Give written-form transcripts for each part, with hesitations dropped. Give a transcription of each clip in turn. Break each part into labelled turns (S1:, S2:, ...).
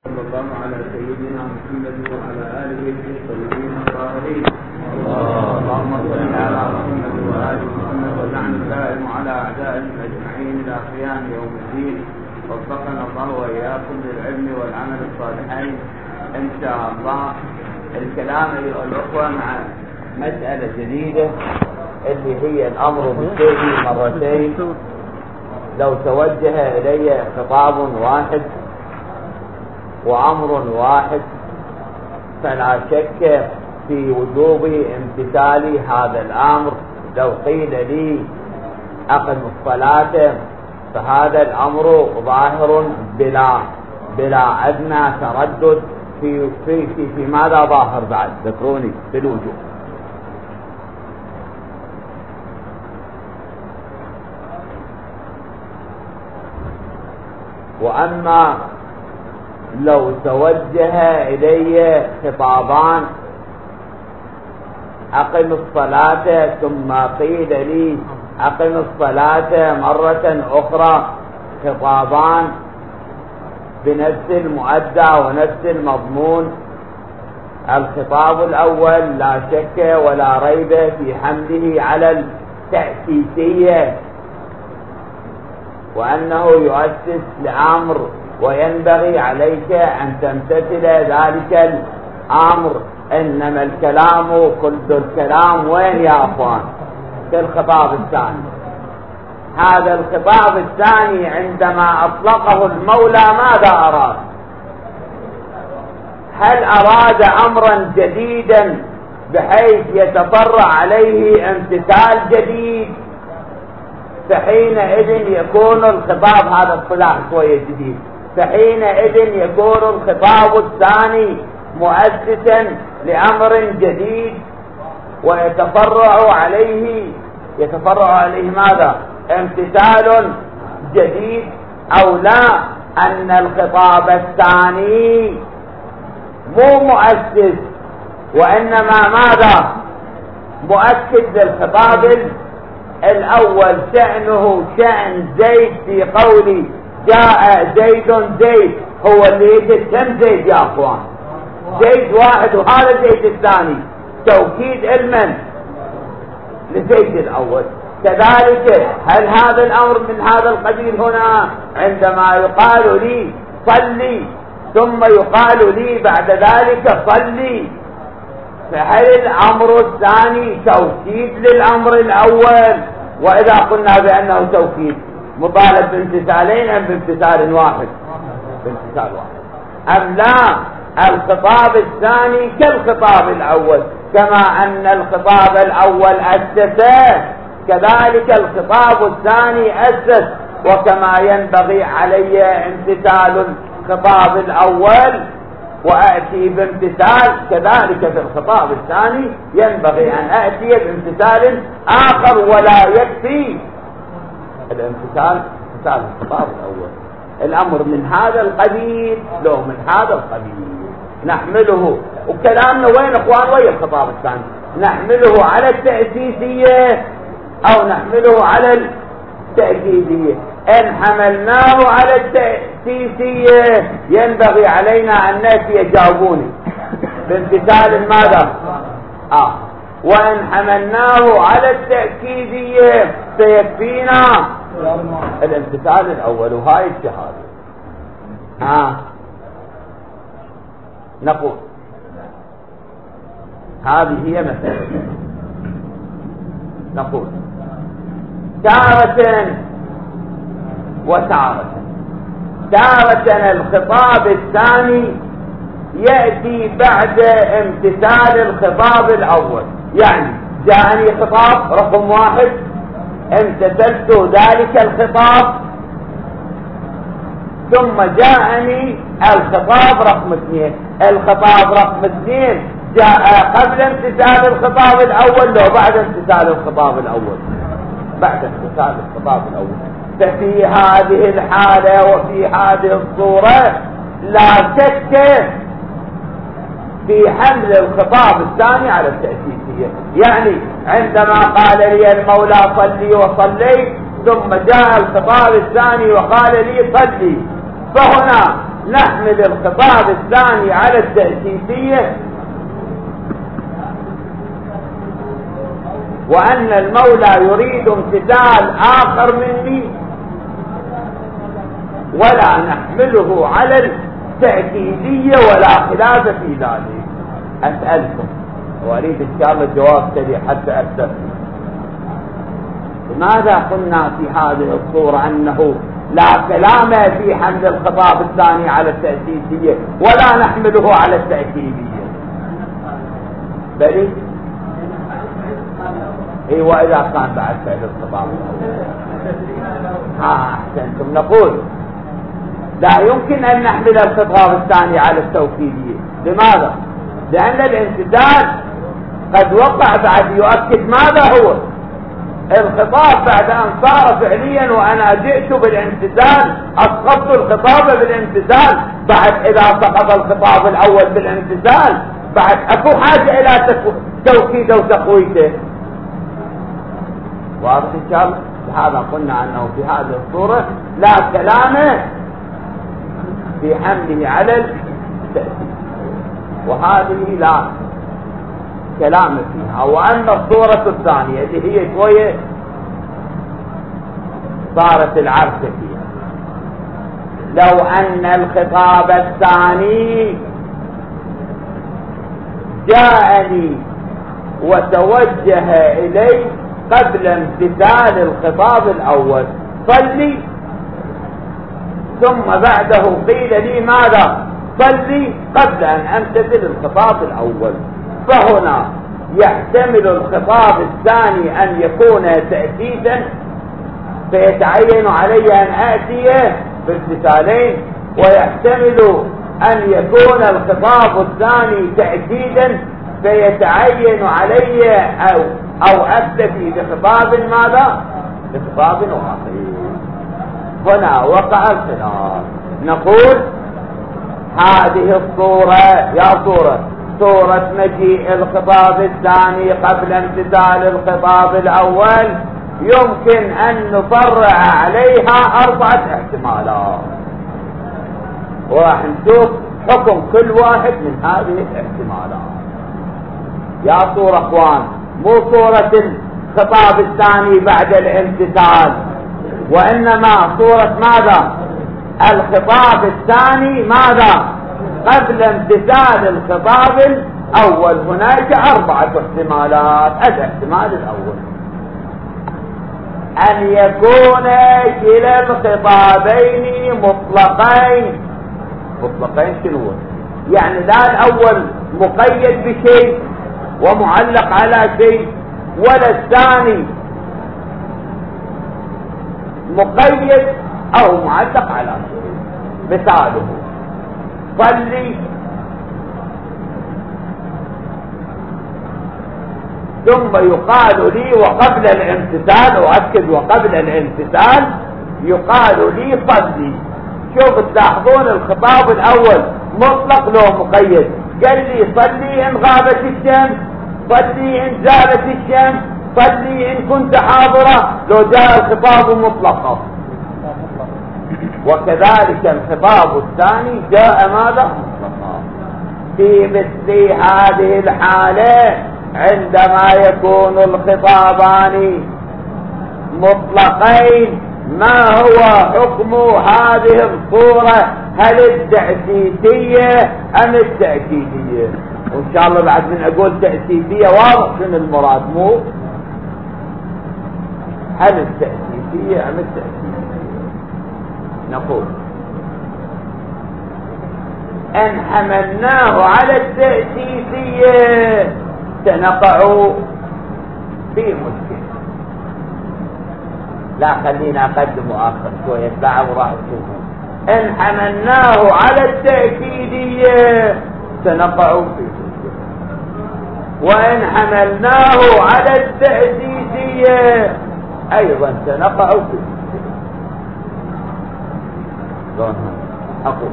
S1: صلى الله على سيدنا محمد وعلى آله الطيبين الطاهرين. اللهم صل على محمد وآل محمد ولعن الدائم على أعدائهم أجمعين إلى قيام يوم الدين. وفقنا الله وإياكم للعلم والعمل الصالحين إن شاء الله. الكلام أيها الأخوة مع مسألة جديدة اللي هي الأمر بالشيء مرتين. لو توجه إلي خطاب واحد وأمر واحد فلا شك في وجوب امتثال هذا الأمر. لو قيل لي أقم الصلاة فهذا الأمر ظاهر بلا أدنى تردد. في ماذا ظاهر بعد؟ ذكروني في الوجوب. وأما لو توجه إلي خطابان أقم الصلاة ثم قيل لي أقم الصلاة مرة أخرى، خطابان بنفس المؤدى ونفس المضمون. الخطاب الأول لا شك ولا ريب في حمله على التأسيسية وأنه يؤسس لأمر وينبغي عليك أن تمتثل ذلك الأمر. إنما الكلام كل الكلام وين يا أخوان؟ في الخطاب الثاني. هذا الخطاب الثاني عندما أطلقه المولى ماذا أراد؟ هل أراد أمرا جديدا بحيث يتفرع عليه امتثال جديد؟ فحينئذ يكون الخطاب هذا الصلاح شوية جديد. فحينئذ يكون الخطاب الثاني مؤسسا لأمر جديد ويتفرع عليه ماذا؟ امتثال جديد. أو لا، أن الخطاب الثاني مو مؤسس وإنما ماذا؟ مؤكد للخطاب الأول. شأنه شأن زيد في قولي جاء زيد هو اللي يجد كم زيد يا أخوان؟ زيد واحد، وهذا زيد الثاني توكيد علما لزيد الأول. كذلك هل هذا الأمر من هذا القبيل هنا عندما يقال لي صلي ثم يقال لي بعد ذلك صلي؟ فهل الأمر الثاني توكيد للأمر الأول؟ وإذا قلنا بأنه توكيد مطالب بامتثالين أم بامتثال واحد؟ بامتثال واحد. أم لا، الخطاب الثاني كالخطاب الأول، كما أن الخطاب الأول أسسه كذلك الخطاب الثاني أسس. وكما ينبغي علي امتثال الخطاب الأول وأتي بامتثال، كذلك في الخطاب الثاني ينبغي أن أتي بامتثال آخر. ولا يكفي الامتثال الخطاب الأول. الأمر من هذا القبيل لو من هذا القبيل نحمله. وكلامنا وين اخوان؟ وين الخطاب الثاني؟ نحمله على التأسيسية أو نحمله على التأكيدية. إن حملناه على التأسيسية ينبغي علينا أن نأتي جاوبوني بامتثال ماذا؟ وإن حملناه على التأكيدية سيكفينا الامتثال الأول. وهاي الشهادة نقول هذه هي مسألة. نقول تارة وتارة. تارة الخطاب الثاني يأتي بعد امتثال الخطاب الأول. يعني جاءني خطاب رقم واحد، امتثلت ذلك الخطاب، ثم جاءني الخطاب رقم اثنين. الخطاب رقم اثنين جاء قبل امتثال الخطاب الأول لو بعد امتثال الخطاب الأول؟ بعد امتثال الخطاب الأول. ففي هذه الحالة وفي هذه الصورة لا شك في حمل الخطاب الثاني على التأسيسية. يعني عندما قال لي المولى صلي وصليت ثم جاء الخطاب الثاني وقال لي صلي، فهنا نحمل الخطاب الثاني على التأسيسية، وأن المولى يريد امتثال آخر مني، ولا نحمله على التأكيدية ولا خلاف في ذلك. أسألكم وأريد إن شاء الله الجواب سريع حتى أكثر. لماذا قلنا في هذه الصورة أنه لا كلام في حمل الخطاب الثاني على التأسيسية ولا نحمله على التأكيدية؟ بل وإذا كان بعد فعل الخطاب أحسنتم. نقول لا يمكن أن نحمل الخطاب الثاني على التوكيدية. لماذا؟ لأن الامتثال قد وقع بعد يؤكد ماذا هو الخطاب بعد أن صار فعليا، وأنا جئت بالامتثال أسقطت الخطاب بالامتثال. بعد إذا سقط الخطاب الأول بالامتثال بعد أكو حاجة إلى توكيده وتقويته. واضح إن شاء الله؟ لهذا قلنا أنه في هذه الصورة لا كلام في حمله على التأسيس، وهذه لا كلام فيها. وأن الصورة الثانية اللي هي شوية صارت العركة فيها، لو أن الخطاب الثاني جاءني وتوجه إلي قبل امتثال الخطاب الأول صلي، ثم بعده قيل لي ماذا؟ صلي قبل أن أمتثل الخطاب الأول، فهنا يحتمل الخطاب الثاني أن يكون تأكيدا فيتعين علي أن آتي بالمثالين، ويحتمل أن يكون الخطاب الثاني تأكيدا فيتعين علي أو أكتفي بخطاب ماذا؟ بخطاب آخر. هنا وقع الخلاف. نقول هذه الصورة يا صورة مجيء الخطاب الثاني قبل امتثال الخطاب الأول يمكن أن نفرع عليها 4 احتمالات، وراح نشوف حكم كل واحد من هذه الاحتمالات. يا صورة اخوان، مو صورة الخطاب الثاني بعد الامتثال، وإنما صورة ماذا؟ الخطاب الثاني ماذا؟ قبل امتثال الخطاب الأول. هناك 4 احتمالات. الاحتمال الأول أن يكون كلا الخطابين مطلقين. مطلقين شنو؟ يعني لا الأول مقيد بشيء ومعلق على شيء، ولا الثاني مقيد أو معلق على شيء. مثاله صلي ثم يقال لي وقبل الامتثال، وأكد وقبل الامتثال يقال لي صلي. شوف تلاحظون الخطاب الأول مطلق لو مقيد. قال لي صلي إن غابت الشمس، صلي إن زالت الشمس، صلي إن كنت حاضرة. لو جاء الخطاب مطلقا. وكذلك الخطاب الثاني جاء ماذا؟ مطلقا. في مثل هذه الحالة عندما يكون الخطابان مطلقين ما هو حكم هذه الصورة؟ هل التأسيسية أم التأكيدية؟ وإن شاء الله بعد من أقول تأسيسية واضح شنو المراد. مو هل التأسيسية أم التأكيدية؟ نقول إن حملناه على التأسيسية سنقع في مشكلة. لا خلينا أقدم وآخر شوية ساعة وراح تشوفون. إن حملناه على التأكيدية سنقع في مشكلة، وإن حملناه على التأسيسية أيضا سنقع في مشكلة. أقول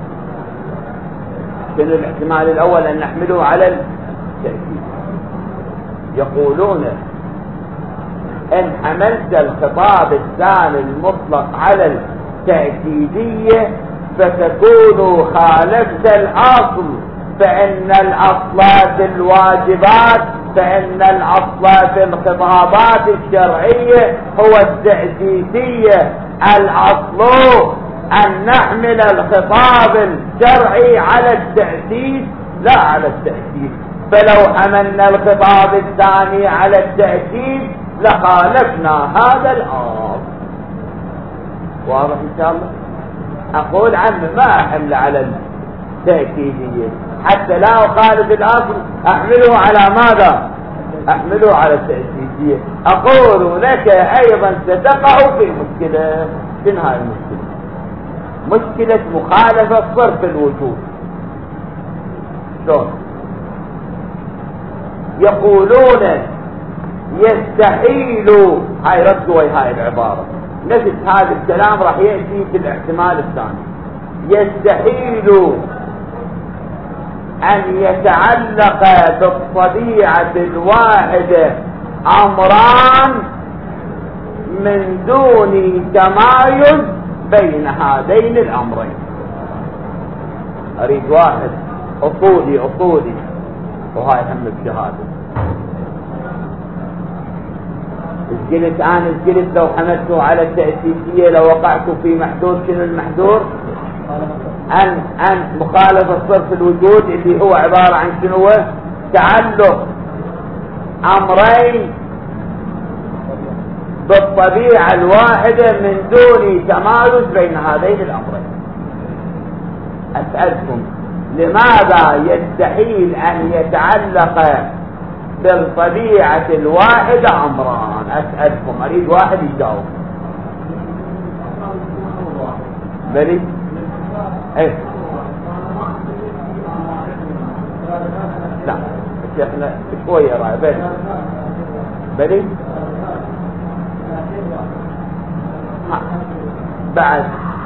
S1: شنو الاحتمال الأول؟ أن نحمله على التأكيد. يقولون إن حملت الخطاب الثاني المطلق على التأكيدية فتكون خالفت الأصل، فإن الأصل في الواجبات، فإن الأصل في الخطابات الشرعية هو التأسيسية. الأصل أن نحمل الخطاب الشرعي على التأسيس لا على التأكيد، فلو حملنا الخطاب الثاني على التأكيد لخالفنا هذا الأصل. واضح إن شاء الله؟ أقول عنه ما أحمل على التأكيدية حتى لا أخالف الأصل، أحمله على ماذا؟ أحمله على التأكيدية. أقول لك أيضا ستقع في مشكلة. شنو هاي المشكلة؟ مشكلة مخالفة صرف الوجود. شلون؟ يقولون يستحيل، هاي ردوا هاي العبارة، نفس هذا الكلام راح يأتي في الاحتمال الثاني. يستحيل أن يتعلق بالطبيعة الواحدة أمران من دون تمايز بين هذين الأمرين. أريد واحد أصولي وهاي هم الشهادة. الجلس أنا الجلس لو حملته على التأسيسية لو وقعت في محدود. شنو المحدود؟ أن مخالفة صرف الوجود اللي هو عبارة عن شنو؟ تعلق أمرين بالطبيعة الواحدة من دون تمايز بين هذين الأمرين. أسألكم لماذا يستحيل أن يتعلق بالطبيعة الواحدة أمران؟ أسألكم، أريد واحد يجاوب. بلي ايه لا شيخنا شوية رأي بلي بعد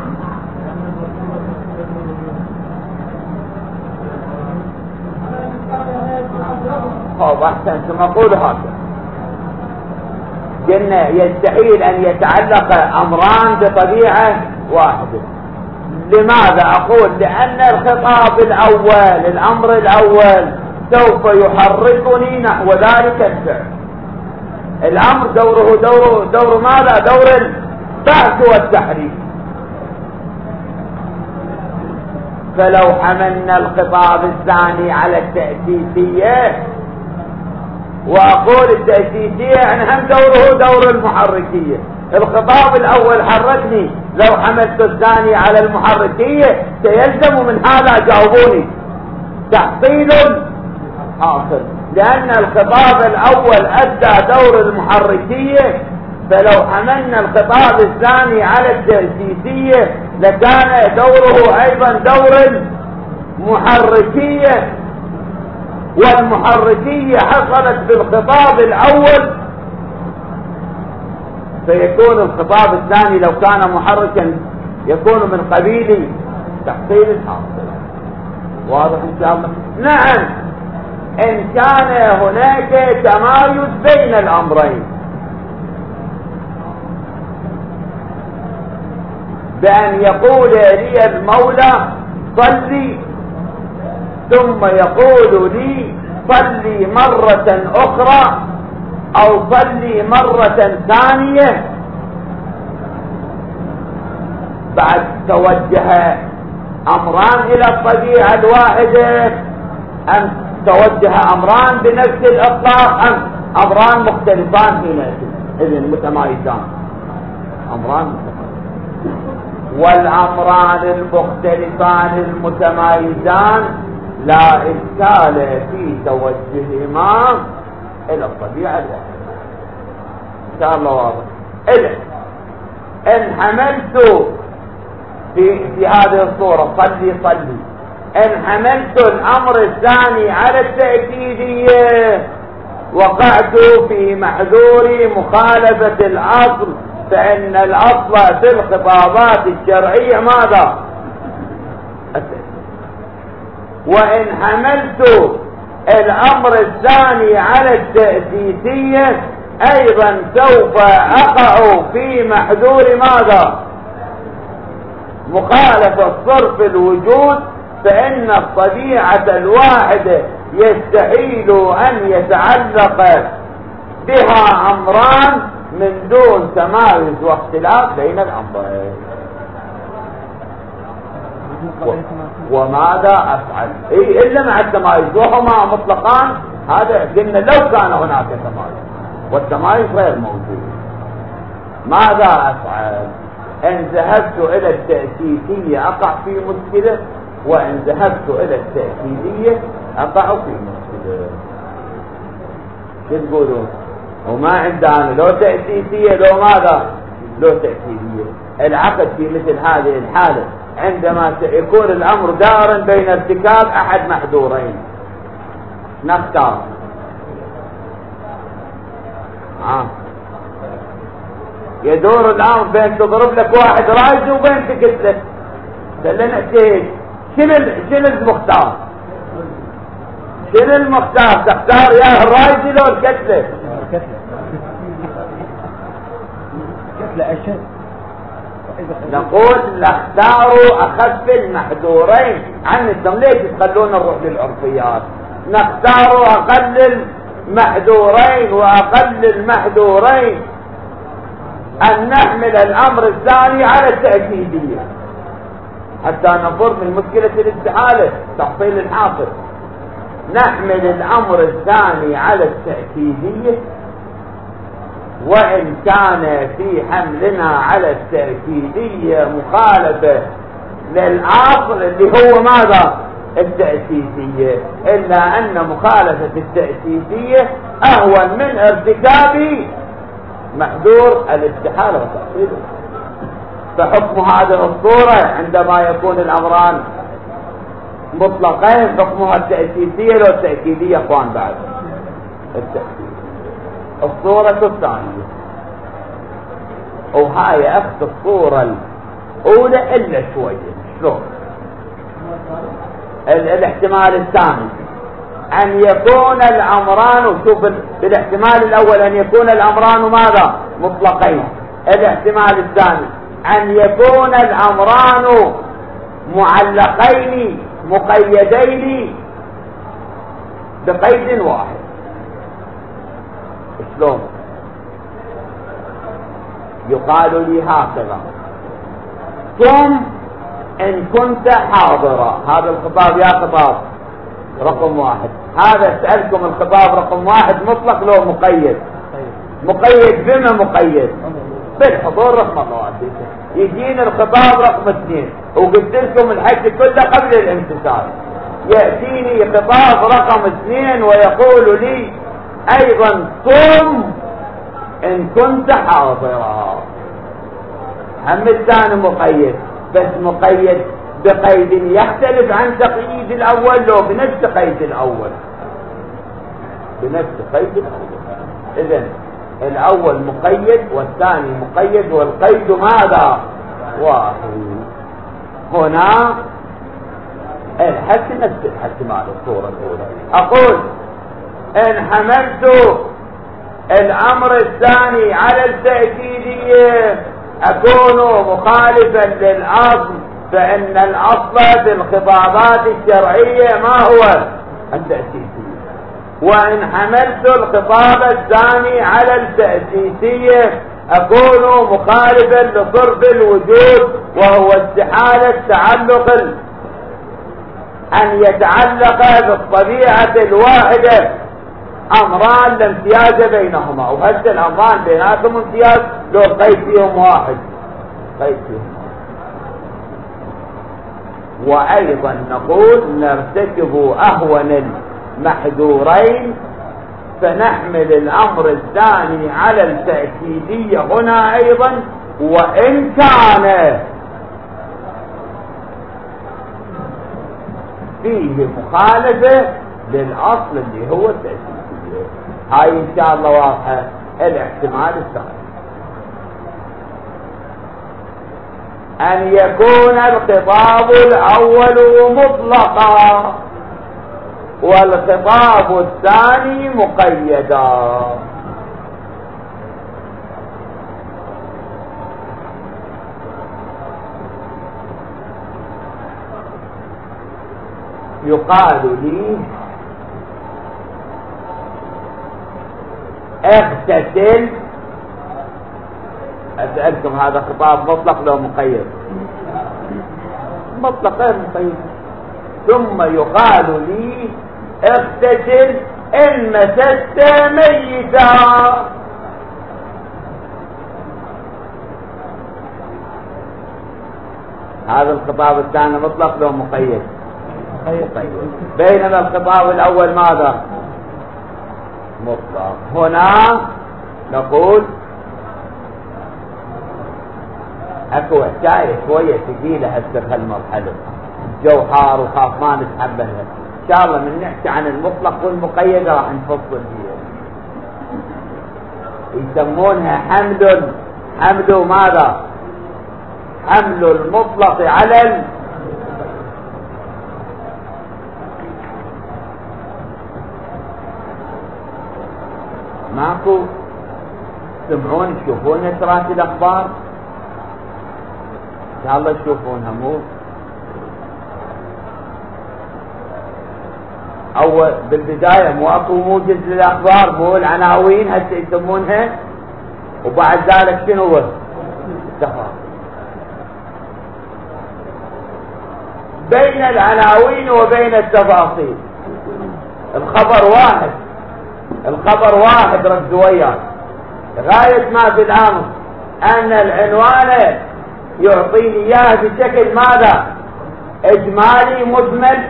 S1: خب أحسنتم. أقول هذا قلنا يستحيل أن يتعلق أمران بطبيعة واحدة. لماذا؟ أقول لأن الخطاب الأول، الأمر الأول سوف يحركني نحو ذلك الفعل. الأمر دور ماذا؟ دور البعث والتحريك. فلو حملنا الخطاب الثاني على التأسيسية، وأقول التأسيسية يعني هم دور المحركية. الخطاب الأول حركني، لو حملت الثاني على المحركية سيلزم من هذا، جاوبوني، تحصيل حاصل، لأن الخطاب الأول أدى دور المحركية. فلو حملنا الخطاب الثاني على التأسيسية لكان دوره أيضا دور المحركية، والمحركية حصلت بالخطاب الأول، فيكون الخطاب الثاني لو كان محركا يكون من قبيل تحصيل الحاصل. واضح إن شاء الله؟ نعم، إن كان هناك تمايز بين الأمرين، بأن يقول لي المولى صلي، ثم يقول لي صلي مرة أخرى أو صلي مرة ثانية، بعد توجه أمران إلى الطبيعة الواحدة أم توجه أمران بنفس الإطلاق أم أمران مختلفان حينئذ؟ إذن متمايزان، أمران متمايزان. والأمران المختلفان المتمايزان لا إشكال في توجههما إلى الطبيعة الواحدة. إن شاء الله واضح. إذن إن حملت في هذه الصورة صلي، إن حملت الأمر الثاني على التأكيدية وقعت في محذور مخالفة الأصل، فإن الأصل في الخطابات الشرعية ماذا؟ وإن حملت الأمر الثاني على التأسيسية أيضا سوف أقع في محذور ماذا؟ مخالفة صرف الوجود، فإن الطبيعة الواحدة يستحيل أن يتعلق بها أمران من دون تمايز واختلاف بين الأمرين. وماذا أفعل؟ إلا مع التمايز وهما مطلقان. هذا قلنا لو كان هناك تمايز، والتمايز غير موجود. ماذا أفعل؟ إن ذهبت إلى التأسيسية أقع في مشكلة، وإن ذهبت إلى التأكيدية أقع في مشكلة. شو تقولون؟ وما عندنا لو تأسيسية لو ماذا؟ لو تأكيدية. العقد في مثل هذه الحالة عندما يكون الأمر دارا بين ارتكاب أحد محذورين، نختار يدور الأمر بين تضرب لك واحد راجل وبين تقتله. خلينا نحكي شنو المختار؟ شنو المختار؟ تختار يا الراجل او الكتله؟ كتله اشد. نقول نختار اخف المحذورين عن ليش تخلون نروح للعرفيات؟ نختار اقل المحذورين، واقل المحذورين ان نحمل الامر الثاني على التأكيدية حتى نفر من مشكلة الاستحالة تحصيل الحاصل. نحمل الامر الثاني على التأكيدية، وان كان في حملنا على التأكيدية مخالفة للأصل اللي هو ماذا؟ التأسيسية، الا ان مخالفة التأسيسية اهون من ارتكاب محذور الاستحالة وتحصيله. فحكم هذه الصورة عندما يكون الامران مطلقين حكمها التأسيسية لو التأكيدية اخوان بعد التأكيد. الصورة الثانية، وهاي اخت الصورة الاولى الا شوية. شلون؟ الاحتمال الثاني ان يكون الامران، وشوف بالاحتمال الاول ان يكون الامران ماذا؟ مطلقين. الاحتمال الثاني ان يكون الامران معلقين مقيدين بقيد واحد. شلون؟ يقال لي هكذا: ثم ان كنت حاضرا. هذا الخطاب يا خطاب رقم واحد. هذا اسألكم الخطاب رقم واحد مطلق لو مقيد؟ مقيد بما مقيد بالحضور رقم واحد. يجينا الخطاب رقم اثنين، وقلت لكم الحج كله قبل الامتثال. يأتيني خطاب رقم اثنين ويقول لي ايضا ثم ان كنت حاضرا. هم الثاني مقيد، بس مقيد بقيد يختلف عن تقييد الاول لو بنفس قيد الاول. بنفس قيد الاول. اذن الاول مقيد والثاني مقيد، والقيد ماذا؟ واحد. هنا الحد نفس الحد مع الصورة الاولى. اقول ان حملت الامر الثاني على التأكيدية اكون مخالفا للاصل، فان الاصل في الخطابات الشرعية ما هو؟ التأسيسية. وان حملت الخطاب الثاني على التأسيسية اكون مخالفا لصرف الوجود، وهو استحالة تعلق ان يتعلق بالطبيعة الواحدة امران لا امتياز بينهما، وهذا الامران بيناتهم امتياز لو قيد فيهم واحد. قيد فيهم. وايضا نقول نرتكب اهون المحذورين، فنحمل الامر الثاني على التأكيدية هنا ايضا، وان كان فيه مخالفة للاصل اللي هو التأكيدية. هاي ان شاء الله واضحة. الاحتمال الثاني ان يكون الخطاب الاول مطلقا والخطاب الثاني مقيدا. يقال لي اغتسل. أسألكم هذا خطاب مطلق لو مقيد؟ مطلق غير مقيد. ثم يقال لي اغتسل إن مسست ميتا. هذا الخطاب الثاني مطلق لو مقيد؟ مقيد. بينما الخطاب الأول ماذا؟ مطلق. هنا نقول اكو حكايه شويه ثقيله هسه بهالمرحله، جو حار وخاف ما نتحملها. ان شاء الله من نحكي عن المطلق والمقيد راح نفصل فيها. يسمونها حمل ماذا؟ حمل المطلق على ماكو. تسمعون تشوفون نشرات الاخبار ان شاء الله تشوفونها مو اول بالبدايه مو اكو موجز للاخبار مو العناوين هسه يسمونها، وبعد ذلك شنو هو التفاصيل. بين العناوين وبين التفاصيل الخبر واحد ركزوا وياي. غاية ما في الامر ان العنوان يعطيني اياه بشكل ماذا؟ اجمالي مجمل،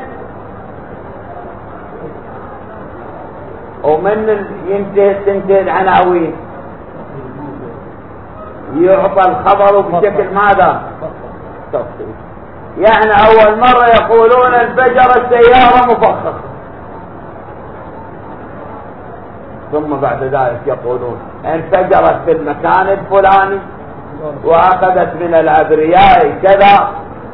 S1: ومن تنتهي العناوين يعطى الخبر بشكل ماذا؟ تفصيل. يعني اول مرة يقولون انفجرت سيارة مفخخة، ثم بعد ذلك يقولون انفجرت في المكان الفلاني واخذت من الابرياء كذا.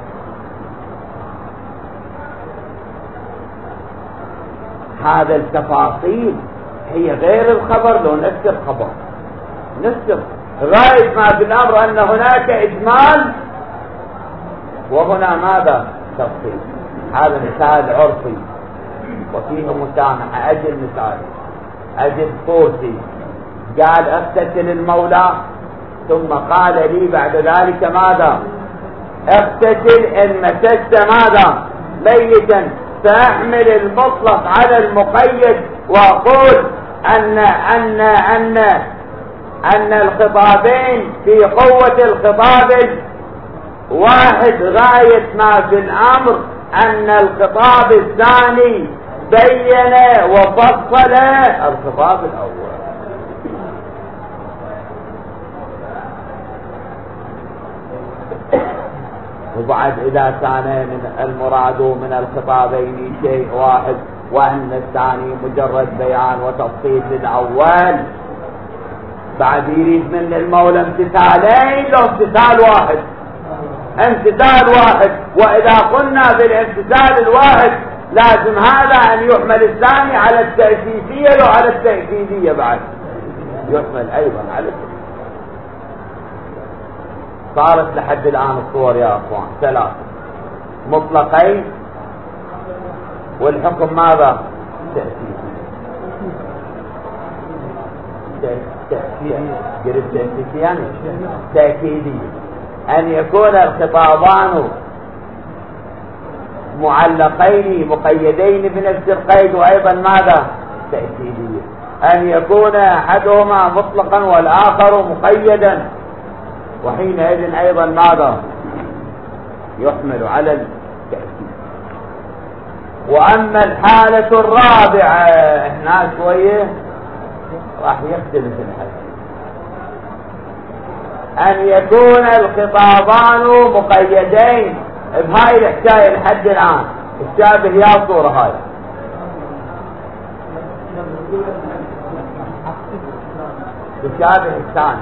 S1: هذا التفاصيل هي غير الخبر لو نفس الخبر نفس. غاية ما في الامر ان هناك اجمال وهنا ماذا؟ تفصيل. هذا مثال عرفي وفيه مسامحة. اجل مثال، اجل صوتي قال اغتسل المولى، ثم قال لي بعد ذلك ماذا؟ اغتسل ان مسست ماذا؟ ميتا. فاحمل المطلق على المقيد واقول ان الخطابين في قوة الخطاب واحد. غاية ما في الامر ان الخطاب الثاني بين وفصل الخطاب الاول. وبعد اذا كان من المراد من الخطابين شيء واحد وان الثاني مجرد بيان وتفصيل للاول، بعد يريد من المولى امتثالين لو امتثال واحد. امتثال واحد، واذا قلنا بالامتثال الواحد لازم هذا ان يحمل الثاني على التأسيسية لو على التأكيدية بعد يحمل ايضا على التأسيسية. صارت لحد الان الصور يا اخوان ثلاث: مطلقين، والحكم ماذا؟ تأكيدي. أن يكون الخطابان معلقين مقيدين بنفس القيد، وأيضا ماذا؟ تأكيدية. أن يكون أحدهما مطلقا والآخر مقيدا، وحينئذ أيضا ماذا؟ يحمل على التأكيد. وأما الحالة الرابعة هنا شوية راح يختلف الحديث. أن يكون الخطابان مقيدين بهاي الحكاية لحد الآن الشابه يا صورة هاي. الشابه الثاني،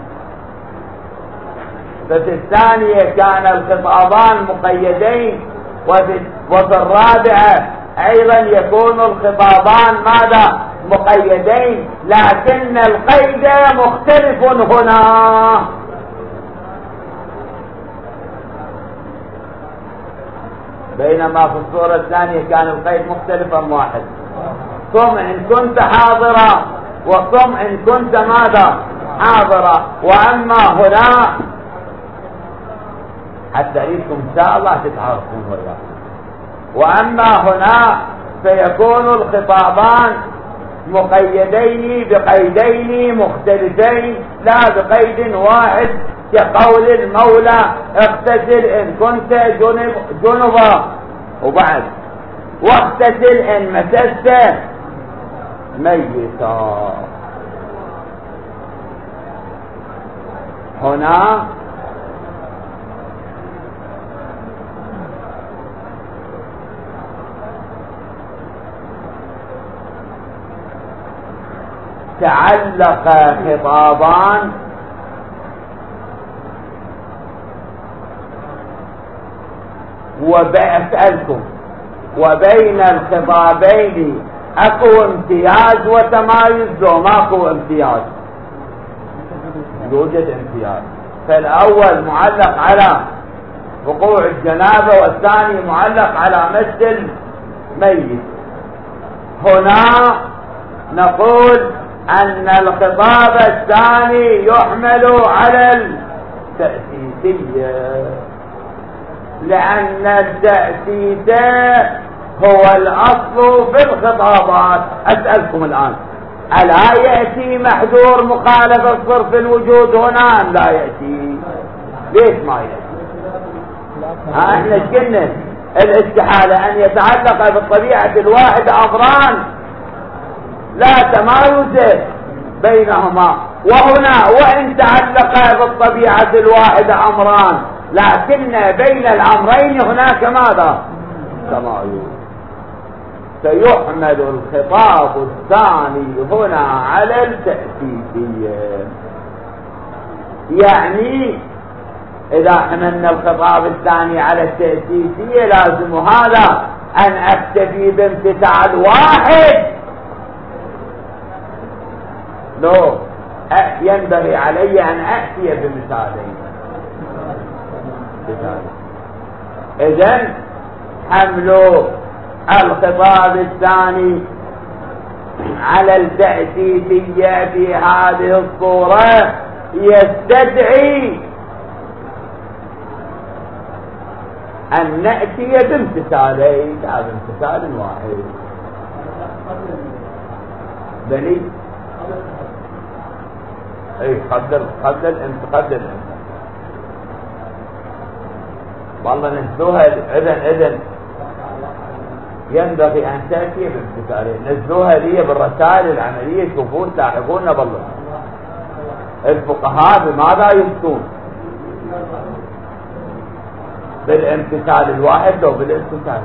S1: ففي الثانية كان الخطابان مقيدين، وفي الرابعة أيضا يكون الخطابان ماذا؟ مقيدين، لكن القيد مختلف هنا. بينما في الصورة الثانية كان القيد مختلفا واحد. صم إن كنت حاضرا، وصم إن كنت ماذا؟ حاضرا. وأما هنا حتى إنكم إن شاء الله تتعرفون والله. وأما هنا فيكون الخطابان مقيدين بقيدين مختلفين لا بقيد واحد، كقول المولى اغتسل إن كنت جنبا، وبعد واغتسل إن مسست ميتا. هنا تعلق خطابان وبأسألكم وبين الخطابين اكو امتياز وتمايز؟ لو ماكو امتياز يوجد امتياز. فالاول معلق على وقوع الجنابه والثاني معلق على مس الميت. هنا نقول ان الخطاب الثاني يحمل على التأسيسية، لان التأسيسية هو الاصل في الخطابات. اسألكم الان، الا يأتي محذور مخالفة صرف الوجود هنا ام لا يأتي؟ ليش ما يأتي؟ احنا قلنا الاستحالة ان يتعلق بالطبيعة الواحدة امران لا تمايز بينهما، وهنا وان تعلق بالطبيعة الواحدة امران لكن بين الامرين هناك ماذا؟ تمايز. سيحمل الخطاب الثاني هنا على التأسيسية. يعني اذا حملنا الخطاب الثاني على التأسيسية لازم هذا ان اكتفي بامتثال واحد، لو ينبغي علي ان اتي بمثالين. اذن حمل الخطاب الثاني على التأسيسية في هذه الصورة يستدعي أن نأتي بامتثالين لا بامتثال واحد. بني اي قبل الامتثال والله نزلوها. اذن ينبغي ان تأتي بامتثالين. نزلوها لي بالرسائل العملية، شوفون لاحقونا بالله. الفقهاء بماذا يفتون؟ بالامتثال الواحد لو بالامتثال؟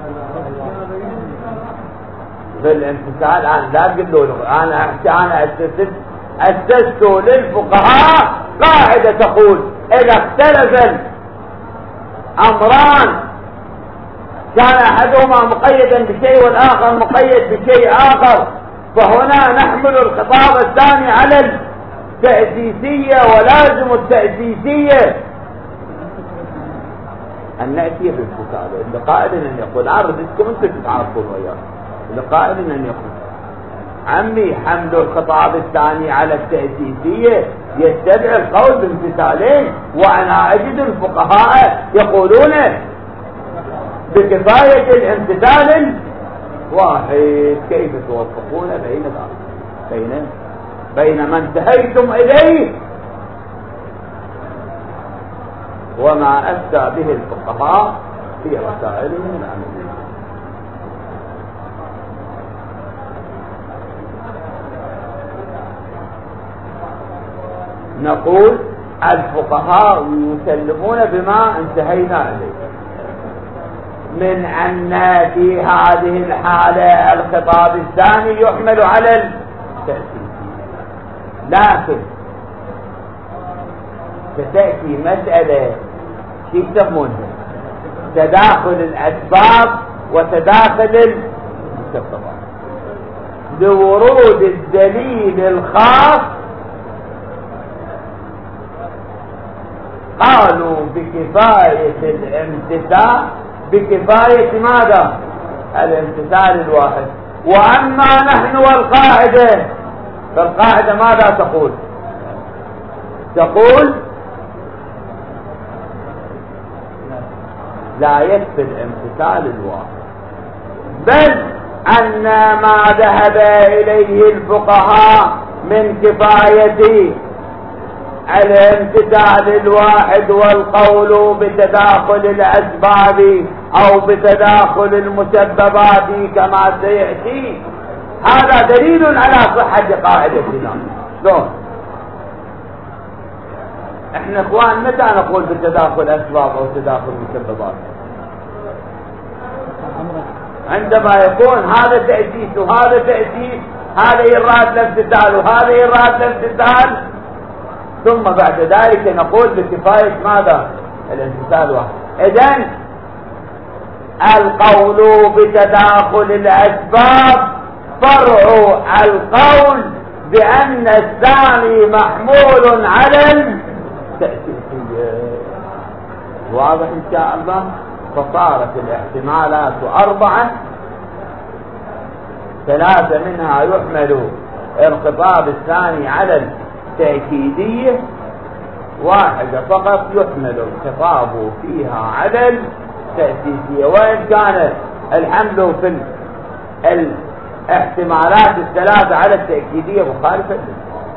S1: بالامتثال. انا لا اقول له انا اسست للفقهاء قاعدة تقول اذا اختلف امران كان احدهما مقيدا بشيء والاخر مقيد بشيء اخر، فهنا نحمل الخطاب الثاني على التأسيسية، ولازم التأسيسية ان نأتي بالفقهاء. اللي قائل ان يقول عرضتكم انتم تتعرفون وياه، اللي قائل ان يقول عمي حمل الخطاب الثاني على التأسيسية يستدعي القول بامتثالين، وانا اجد الفقهاء يقولون بكفاية الامتثال واحد. كيف توفقون بين ذلك بين ما انتهيتم اليه وما افتى به الفقهاء في رسائلهم العملية؟ نقول الفقهاء يسلمون بما انتهينا اليه من ان في هذه الحالة الخطاب الثاني يحمل على التأسيس، لكن ستأتي مسألة شو يسمونها تداخل الأسباب وتداخل المسببات. لورود الدليل الخاص قالوا بكفاية الامتثال بكفاية ماذا؟ الامتثال الواحد. وأما نحن والقاعدة، فالقاعدة ماذا تقول؟ تقول لا يكفي الامتثال الواحد، بل أن ما ذهب إليه الفقهاء من كفاية الامتثال الواحد والقول بتداخل الأسباب أو بتداخل المسببات كما سيأتي، هذا دليل على صحة قاعدتنا. شلون؟ احنا اخوان متى نقول بتداخل أسباب أو تداخل مسببات؟ عندما يكون هذا تأسيس وهذا تأسيس، هذا يراد الامتثال وهذا يراد الامتثال، ثم بعد ذلك نقول بكفاية ماذا؟ الامتثال واحد. إذن القول بتداخل الأسباب فرع القول بأن الثاني محمول على التأسيسية. واضح إن شاء الله؟ فصارت الاحتمالات 4، 3 منها يحمل الخطاب الثاني على التأكيدية، 1 فقط يحمل الخطاب فيها على التأسيسية. وإن كان الحمل في الاحتمالات 3 على التأكيدية مخالفة إن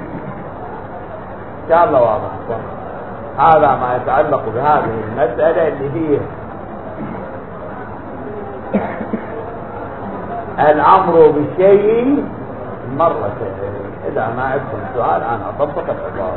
S1: شاء الله. واضح؟ هذا ما يتعلق بهذه المسألة اللي هي الأمر بالشيء مرتين. إذا ما عندكم سؤال أنا أطبق العبارة.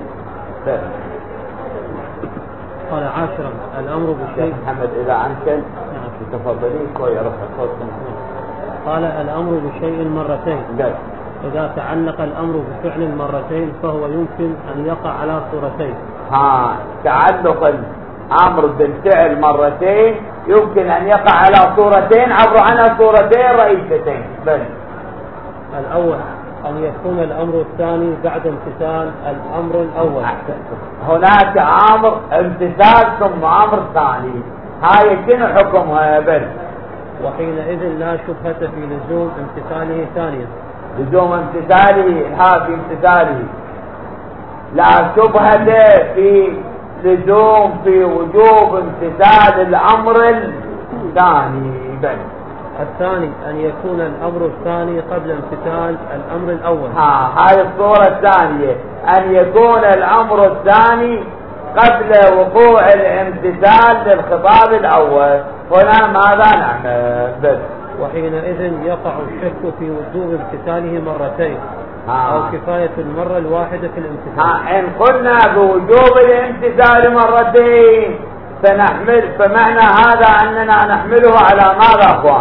S2: قال 10 الأمر بالشيء.
S1: محمد إذا عنك تفضلين شوية رفع.
S2: قال الأمر بالشيء مرتين. إذا تعلق الأمر بفعل مرتين فهو يمكن أن يقع على صورتين.
S1: تعلق الأمر بالفعل مرتين يمكن أن يقع على صورتين، عبر عنها صورتين رئيستين.
S2: الأول أن يكون الأمر الثاني بعد امتثال الأمر الأول.
S1: هناك أمر امتثال ثم أمر ثاني، هاي شنو حكمها؟
S2: وحينئذ لا شبهة في لزوم امتثاله ثانيا.
S1: لزوم امتثاله، في امتثاله لا شبهة في لزوم في وجوب امتثال الأمر الثاني.
S2: الثاني أن يكون الأمر الثاني قبل امتثال الأمر الأول.
S1: هاي الصورة الثانية، أن يكون الأمر الثاني قبل وقوع الامتثال للخطاب الأول. هنا ماذا نعمل؟
S2: وحينئذ يقع الشك في وجوب امتثاله مرتين أو كفاية المرة الواحدة في الامتثال.
S1: إن قلنا بوجوب الامتثال مرتين فمعنى هذا أننا نحمله على ماذا أخوان؟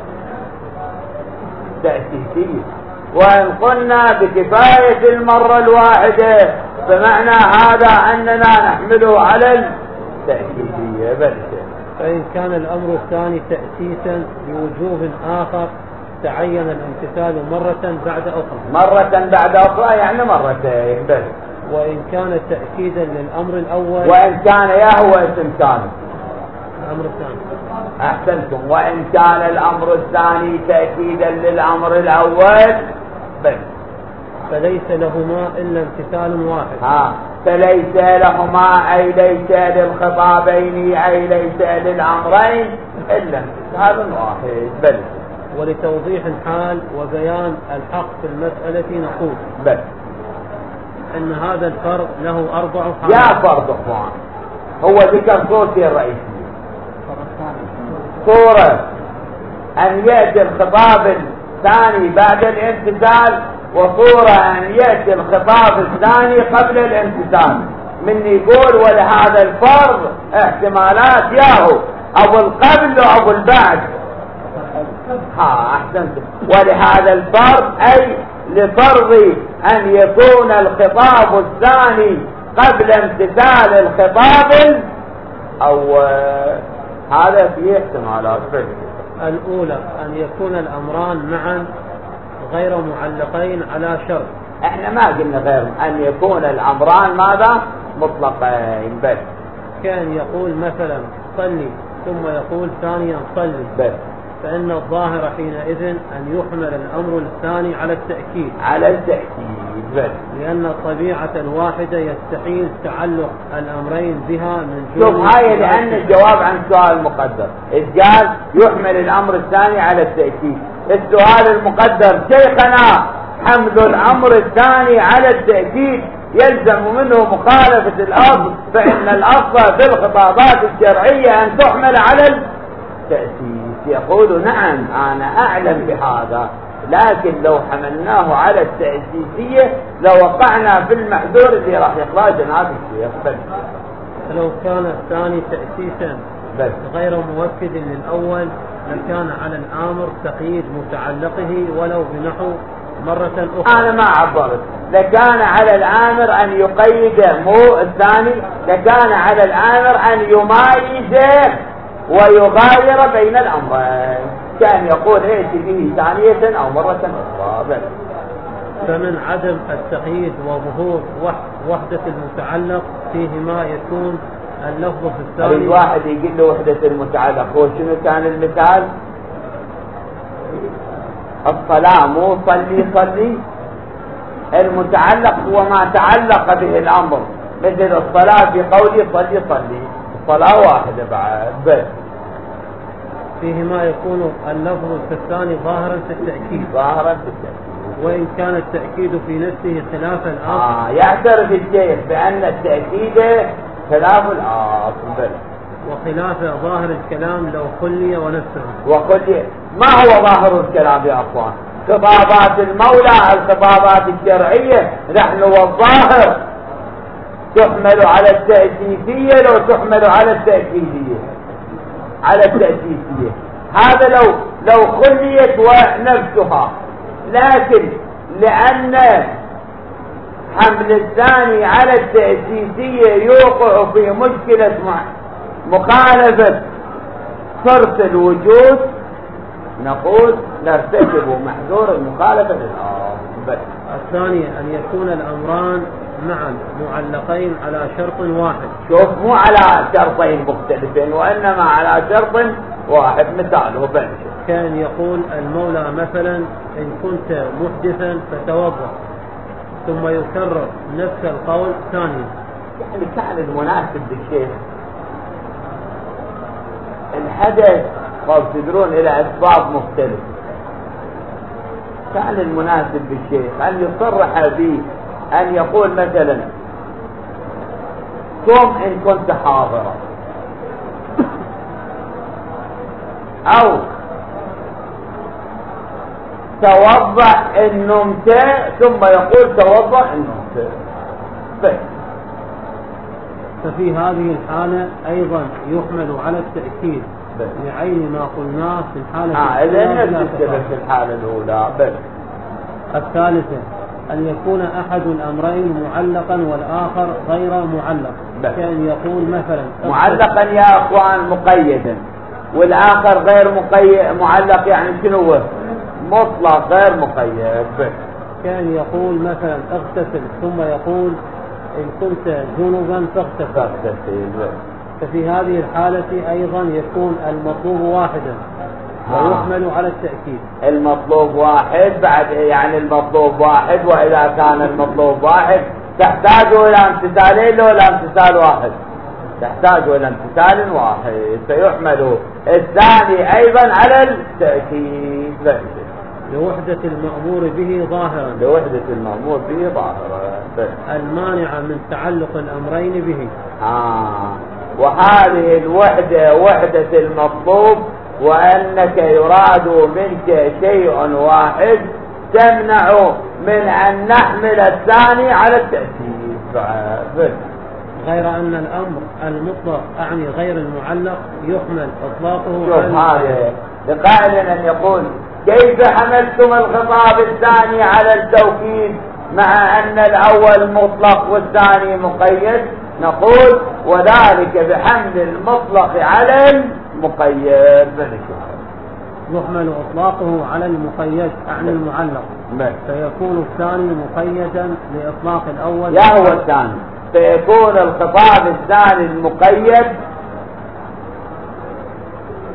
S1: تأسيسية. وإن قلنا بكفاية المرة الواحدة فمعنى هذا أننا نحمله على التأسيسية.
S2: فإن كان الأمر الثاني تأسيسا بوجوب آخر تعين الامتثال مرة بعد أخرى. مرة بعد أخرى يعني مرتين. وإن كان تأكيدا للأمر الأول.
S1: وإن كان هو اسم ثاني.
S2: الأمر الثاني.
S1: أحسنتم. وإن كان الأمر الثاني تأكيدا للأمر الأول
S2: فليس لهما إلا امتثال واحد.
S1: فليس لهما أي ليس للخطابين أي ليس للأمرين إلا امتثال واحد.
S2: ولتوضيح الحال وبيان الحق في المسألة نقول أن هذا الفرض له 4 حالات.
S1: يا فرض اخوان، هو ذكر صورتين رئيسية. صورة أن يأتي الخطاب الثاني بعد الامتثال، وصورة أن يأتي الخطاب الثاني قبل الامتثال. من يقول ولهذا الفرض احتمالات ياهو أو القبل أو البعد. أحسنت. ولهذا الفرض أي لفرض أن يكون الخطاب الثاني قبل امتثال الخطاب الأول. هذا فيه احتمالات.
S2: الأولى أن يكون الأمران معا غير معلقين على شرط.
S1: احنا ما قلنا غير أن يكون الأمران ماذا؟ مطلقين.
S2: كان يقول مثلا صلي ثم يقول ثانيا صلي
S1: بس.
S2: فإن الظاهر حينئذ أن يحمل الأمر الثاني على التأكيد
S1: بس.
S2: لأن الطبيعة الواحدة يستحيل تعلق الأمرين بها من
S1: شوف هاي لأن الجواب عن السؤال المقدر قال يحمل الأمر الثاني على التأكيد. السؤال المقدر شيخنا حمل الأمر الثاني على التأكيد يلزم منه مخالفة الأصل، فإن الأصل في الخطابات الشرعية أن تحمل على التأسيس. يقول نعم أنا أعلم بهذا، لكن لو حملناه على التأسيسية لوقعنا في المحذور اللي راح يقرأ جناب الشيخ.
S2: فلو كان الثاني تأسيسا غير موكد للأول لكان على الآمر تقييد متعلقه ولو بنحو مرة أخرى.
S1: أنا ما عبرت، لكان على الآمر أن يقيد مو الثاني، لكان على الآمر أن يمايز ويغاير بين الأمرين، كان يقول ائت به ثانية أو مرة أخرى.
S2: فمن عدم التقييد وظهور وحدة المتعلق فيهما يكون اللفظ في الثاني.
S1: واحد يقول له وحدة المتعلق، هو شنو كان المثال؟ الصلاة مو صلي، المتعلق هو ما تعلق به الأمر، مثل الصلاة في قولي صلي، الصلاة واحدة بعد. بس
S2: فيهما يكون اللفظ في الثاني ظاهرا في التأكيد، وإن كان التأكيد في نفسه خلاف الأصل.
S1: يعترف الشيخ بأن التأكيد خلاف الأصل
S2: وخلاف ظاهر الكلام لو خلي ونفسه.
S1: وخلي ما هو ظاهر الكلام يا أخوان؟ خطابات المولى الخطابات الشرعية نحن والظاهر تحمل على التأسيسية لو تحمل على التأكيدية، على التأسيسية. هذا لو خليت ونفسها، لكن لأن حمل الثاني على التأسيسية يوقع في مشكلة مخالفة صرف الوجود، نقول نرتكب محذور المخالفة للأصل.
S2: الثانية أن يكون الأمران معا معلقين على شرط واحد.
S1: شوف مو على شرطين مختلفين وإنما على شرط واحد. مثاله
S2: كان يقول المولى مثلا إن كنت محدثا فتوضأ، ثم يكرر نفس القول ثانيا.
S1: يعني كان المناسب بالشيء الحدث قد تدرون إلى أسباب مختلفة، كان المناسب بالشيخ أن يصرح به، أن يقول مثلا قم إن كنت حاضرا، أو توضأ إن نمت، ثم يقول توضأ إن نمت.
S2: ففي هذه الحالة أيضا يحمل على التأكيد لعين ما قلناه في الحالة
S1: في الحالة الأولى.
S2: الثالثة أن يكون أحد الأمرين معلقا والآخر غير معلق، كأن يقول مثلا
S1: معلقا يا أخوان مقيدا، والآخر غير معلق، يعني شنو؟ مطلق غير مقيد.
S2: كان يقول مثلا اغتسل، ثم يقول إن كنت جنبا فاغتسل. ففي هذه الحالة أيضا يكون المطلوب واحدا ويحمل على التأكيد.
S1: المطلوب واحد بعد، يعني المطلوب واحد، وإذا كان المطلوب واحد تحتاج إلى امتثالين ولا امتثال واحد؟ تحتاج إلى امتثال واحد، فيحمل الثاني أيضا على التأكيد
S2: لوحدة المأمور به ظاهرا. المانع من تعلق الأمرين به.
S1: وهذه الوحدة وحدة المطلوب، وأنك يراد منك شيء واحد تمنع من أن نحمل الثاني على التأسيس.
S2: غير أن الأمر المطلق أعني غير المعلق يحمل إطلاقه
S1: على هذا لقائل أن يقول كيف حملتم الخطاب الثاني على التوكيد مع أن الأول مطلق والثاني مقيد؟ نقول وذلك بحمل المطلق على المقيد.
S2: يحمل إطلاقه على المقيد عن المعلق، فيكون الثاني مقيدا لإطلاق الأول.
S1: يا هو الثاني، فيكون الخطاب الثاني المقيد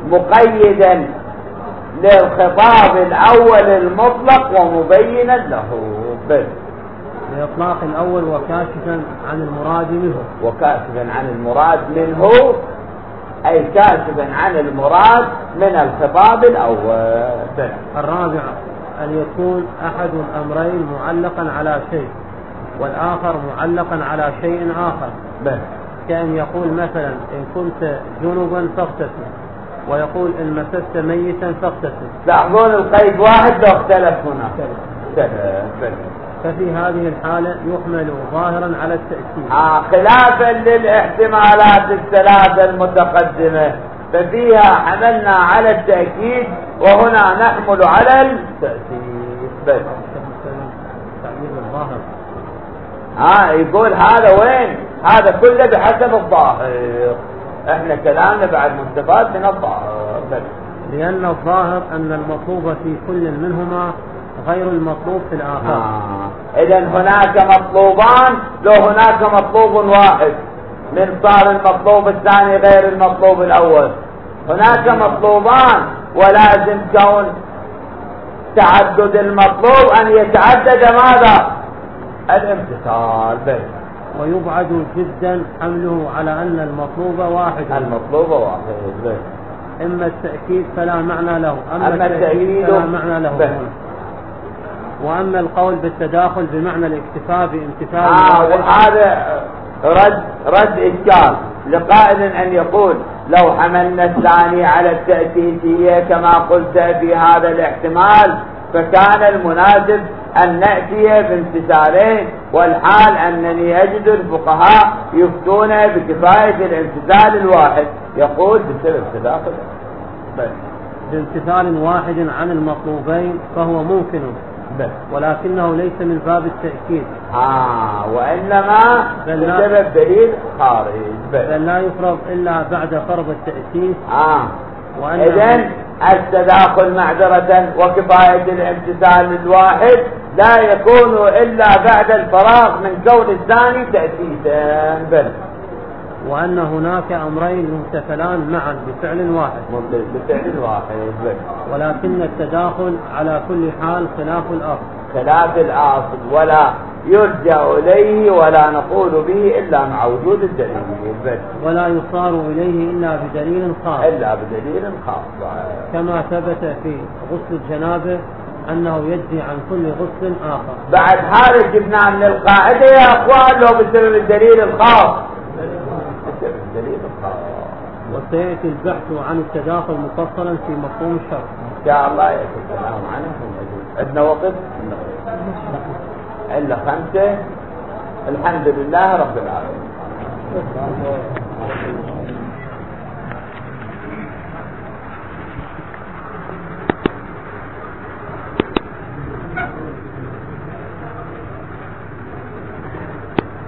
S1: مقيدا للخطاب الأول المطلق ومبينا له
S2: بإطلاق الأول وكاشفا عن المراد منه.
S1: وكاشفا عن المراد منه أي كاشفا عن المراد من الخطاب الأول.
S2: الرابع أن يكون أحد الأمرين معلقا على شيء والآخر معلقا على شيء آخر. كأن يقول مثلا إن كنت جنبا فاغتسل، ويقول إن مسست ميتا فاغتسل.
S1: لاحظون القيد واحد لو اختلف هنا.
S2: ففي هذه الحالة يحمل ظاهرا على التأكيد
S1: خلافا للاحتمالات الثلاثة المتقدمة، ففيها حملنا على التأكيد وهنا نحمل على التأكيد بس.
S2: تعبير الظاهر
S1: يقول هذا وين؟ هذا كله بحسب الظاهر، احنا كلامنا بعد مستفاد من الظاهر بس.
S2: لأن الظاهر أن المطلوب في كل منهما غير المطلوب في الآخر.
S1: إذن هناك مطلوبان، لو هناك مطلوب واحد من صار المطلوب الثاني غير المطلوب الأول. هناك مطلوبان ولازم كون تعدد المطلوب أن يتعدد ماذا؟ الامتثال بس.
S2: ويبعد جدا حمله على أن المطلوب واحد.
S1: المطلوب واحد بس.
S2: إما التأكيد فلا معنى له، أما التأكيد فلا معنى له بس. وأما القول بالتداخل بمعنى الاكتفاء بامتثال
S1: وهذا رد إشكال لقائل أن يقول لو حملنا الثاني على التأكيدية كما قلت في هذا الاحتمال فكان المناسب أن نأتي بامتثالين، والحال أنني أجد الفقهاء يفتون بكفاية الامتثال الواحد. يقول بسبب تداخل
S2: بامتثال واحد عن المطلوبين فهو ممكن
S1: بس،
S2: ولكنه ليس من باب التأكيد
S1: وإنما بسبب دليل خارج
S2: بل لا يفرض إلا بعد فرض التأكيد.
S1: إذن التداخل معذرة وكفاية الامتثال الواحد لا يكون إلا بعد الفراغ من كون الثاني تأسيسا بل.
S2: وأن هناك أمرين ممتثلان معا بفعل واحد
S1: بل.
S2: ولكن التداخل على كل حال خلاف
S1: الأصل ولا يرجع إليه ولا نقول به إلا مع وجود الدليل بل.
S2: ولا يصار إليه إلا بدليل خاص كما ثبت في غسل الجنابة أنه يجزي عن كل غسل آخر.
S1: بعد هذا جبنا من القاعدة يا أخوان لو بسبب الدليل الخاص.
S2: وسيأتي البحث عن التداخل مفصلا في مفهوم الشرع
S1: إن شاء الله. يأتي الكلام عنه. عندنا وقت إلا 5. الحمد لله رب العالمين.